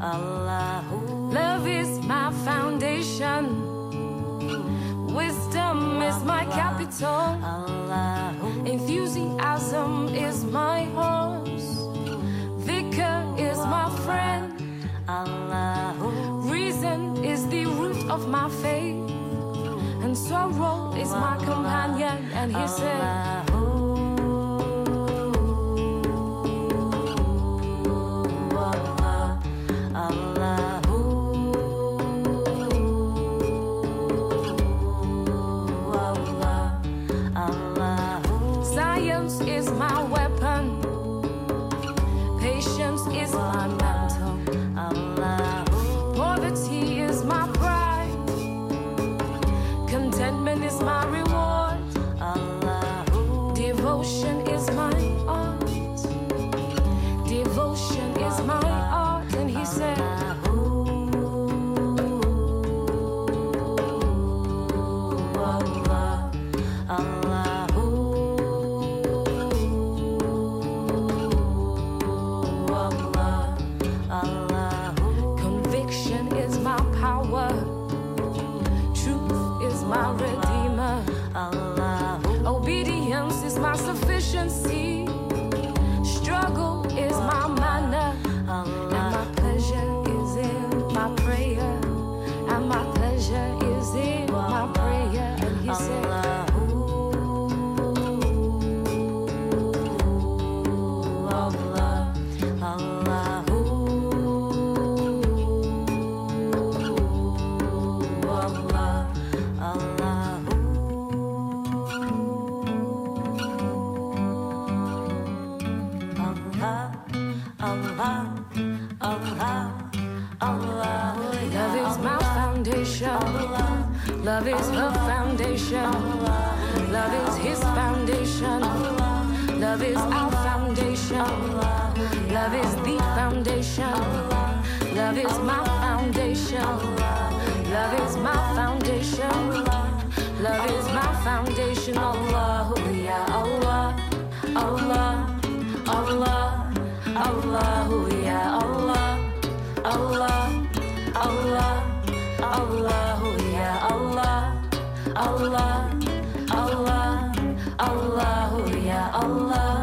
Allahu. Love is my foundation. Wisdom is my capital. Allahu. Enthusiasm is my horse. Vicar is my friend. Allahu. Reason is the root of my faith. And sorrow is my companion. And he said, science is my weapon. Patience is my mantle. Poverty is my pride. Contentment is my reward. Devotion is my art. Devotion is my art. And he said, conviction is my power. Truth is my redeemer. Obedience is my sufficiency. Struggle is my manner. And my pleasure is in my prayer. And my pleasure is in my prayer. And he said, love is my foundation. Love is her foundation. Love is his foundation. Love is our foundation. Love is the foundation. Love is my foundation. Love is my foundation. Love is my foundation. Allahu ya Allah. Allah. Allah. Allahu ya Allah. Allah. Allah. Allahu ya Allah. Allah. Allah. Allahu ya Allah.